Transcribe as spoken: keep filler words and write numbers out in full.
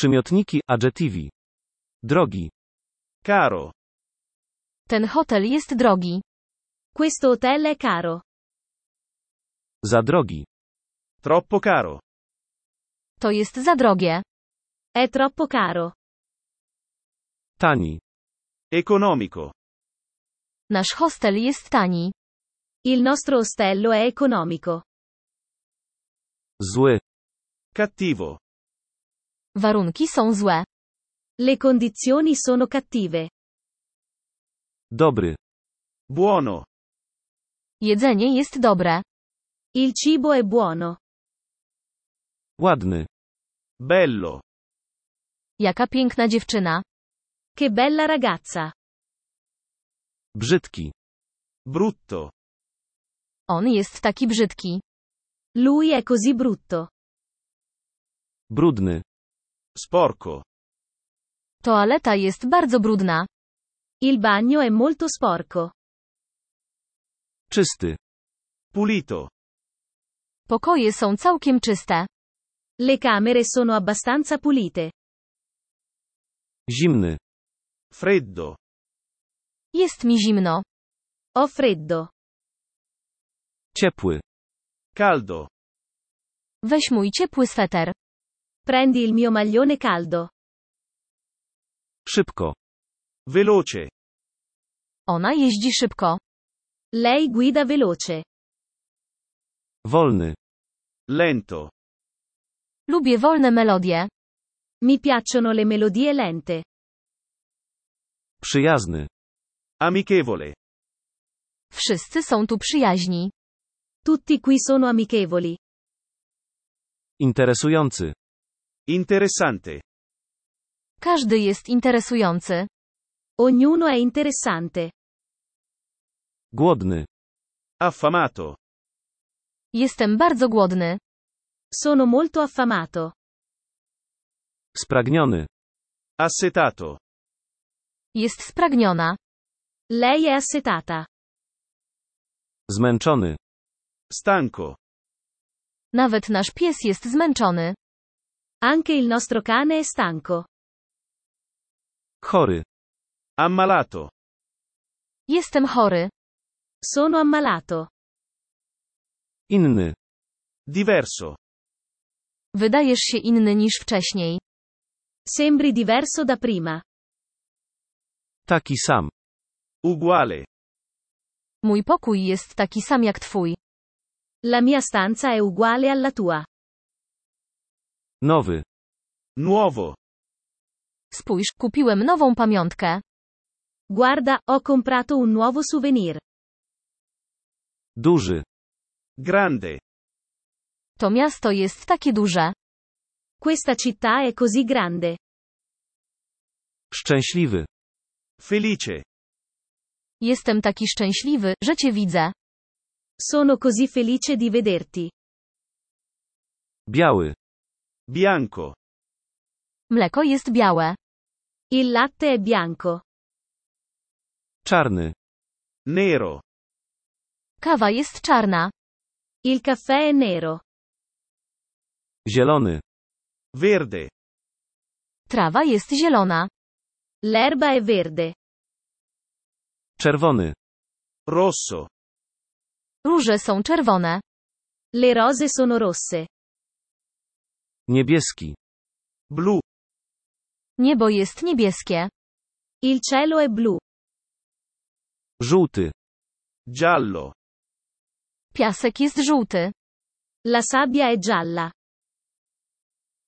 Przymiotniki, adjectivi. Drogi. Caro. Ten hotel jest drogi. Questo hotel è caro. Za drogi. Troppo caro. To jest za drogie. È troppo caro. Tani. Economico. Nasz hostel jest tani. Il nostro ostello è economico. Zły. Cattivo. Warunki są złe. Le condizioni sono cattive. Dobry. Buono. Jedzenie jest dobre. Il cibo è buono. Ładny. Bello. Jaka piękna dziewczyna. Che bella ragazza. Brzydki. Brutto. On jest taki brzydki. Lui è così brutto. Brudny. Sporco. Toaleta jest bardzo brudna. Il bagno è molto sporco. Czysty. Pulito. Pokoje są całkiem czyste. Le camere sono abbastanza pulite. Zimny. Freddo. Jest mi zimno. Ho freddo. Ciepły. Caldo. Weź mój ciepły sweter. Prendi il mio maglione caldo. Szybko. Veloce. Ona jeździ szybko. Lei guida veloce. Wolny. Lento. Lubię wolne melodie. Mi piacciono le melodie lente. Przyjazny. Amichevole. Wszyscy są tu przyjaźni. Tutti qui sono amichevoli. Interesujący. Interessante. Każdy jest interesujący. Ognuno è interessante. Głodny. Affamato. Jestem bardzo głodny. Sono molto affamato. Spragniony. Assetato. Jest spragniona. Lei è assetata. Zmęczony. Stanco. Nawet nasz pies jest zmęczony. Anche il nostro cane è stanco. Chory. Ammalato. Jestem chory. Sono ammalato. Inny. Diverso. Wydajesz się inny niż wcześniej. Sembri diverso da prima. Taki sam. Uguale. Mój pokój jest taki sam jak twój. La mia stanza è uguale alla tua. Nowy. Nuovo. Spójrz, kupiłem nową pamiątkę. Guarda, ho comprato un nuovo souvenir. Duży. Grande. To miasto jest takie duże. Questa città è così grande. Szczęśliwy. Felice. Jestem taki szczęśliwy, że cię widzę. Sono così felice di vederti. Biały. Bianco. Mleko jest białe. Il latte è bianco. Czarny. Nero. Kawa jest czarna. Il caffè è nero. Zielony. Verde. Trawa jest zielona. L'erba è verde. Czerwony. Rosso. Róże są czerwone. Le rose sono rosse. Niebieski. Blu. Niebo jest niebieskie. Il cielo è blu. Żółty. Giallo. Piasek jest żółty. La sabbia è gialla.